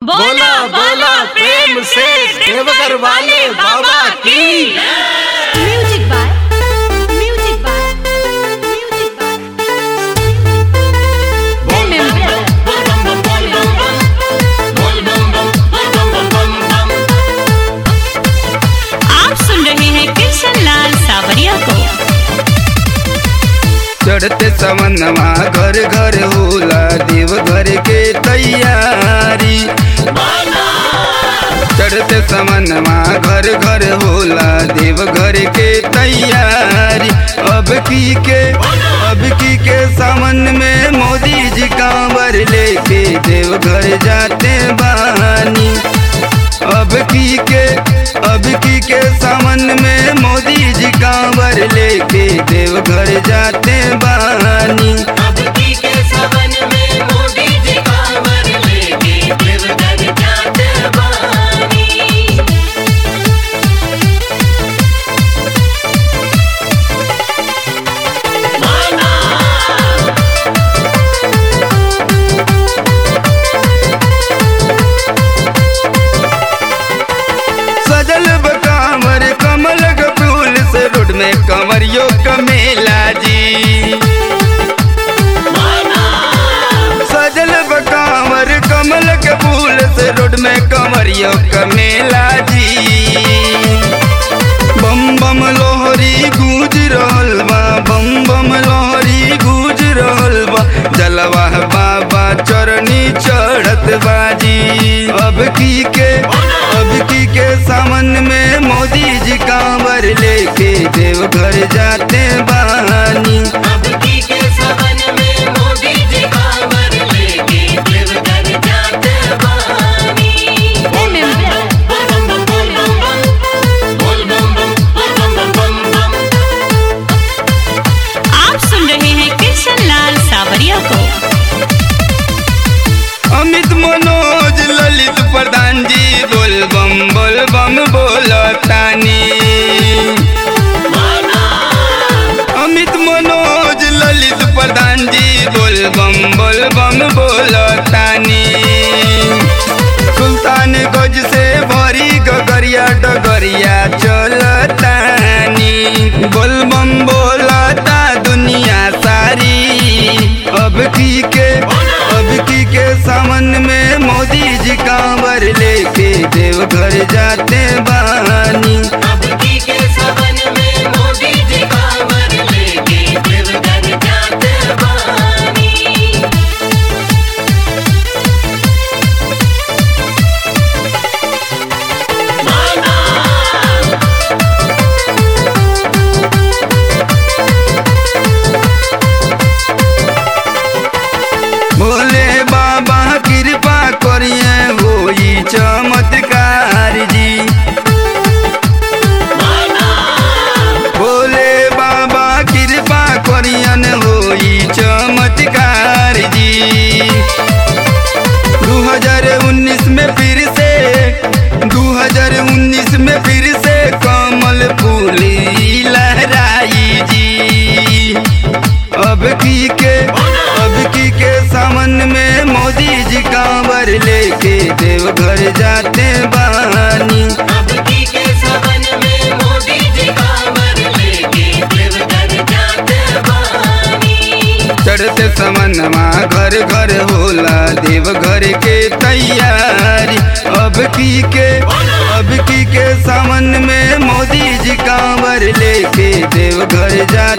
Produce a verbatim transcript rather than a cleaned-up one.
बोला बोला प्रेम से देवघर वाले बाबा की। Music by music by music आप सुन रहे हैं कृष्ण लाल सावरिया को। चढ़ते समनमा घर घर होला देवघर के तैयारी। चढ़ते समनमा घर घर होला देवघर के तैयारी। अब की के अब की के सावन में मोदी जी कांवर लेके देवघर जाते बानी। अब की के अब की के सावन में मोदी जी कांवर लेके देवघर जाते बानी। अब की के सावन में मोदी जी कांवर लेके देवघर जाते बानी। सजल बकांवर कमल के फूल से रोड में कंवरियों का मेला जी। सजल बकांवर कमल के फूल से रोड में कंवरियों का मेला जी। बम बम लोहरी गूंज रहल बा, बम बम लोहरी गूंज रहल बा। जलवा बाबा चरनी चढ़त बाजी। अब की के अब की के सावन में मोदी जी कांवर लेके देवघर जाते बानी। अब की के सावन में मोदी जी कांवर लेके देवघर जाते बानी। बोल बम बम बोल बम बम बोल बम बम बोल बम बम बम बम। आप सुन रहे हैं कृष्ण लाल सावरिया को। अमित मनोज ललित प्रधान जी बोल बम बोल बम बोलतानी। अमित मनोज ललित प्रधान जी बोल बम बोल बम बोलतानी। सुल्तानगंज से भरी गगरिया डगरिया चलतानी। बोल बम बोलता दुनिया सारी। अब की के अब की के सावन में मोदी जी कांवर लेके देवघर जाते बानी। अब की के सावन में मोदी जी कांवर लेके देवघर जाते बानी। भोले बाबा कृपा करिए होई चमत्कार जी। भोले बाबा कृपा करियन होई चमत्कार जी। दो हज़ार उन्नीस में फिर से दो हज़ार उन्नीस में फिर से कमल फूली लहराई जी। अब की के अब की के सावन में मोदी जी कांवर लेके देवघर जाते बानी। अब की के सावन में मोदी जी कांवर लेके देवघर जाते बानी। चढ़ते समनमा घर घर होला देवघर के तैयारी। अब की के अब की के सावन में मोदी जी कांवर लेके देवघर जा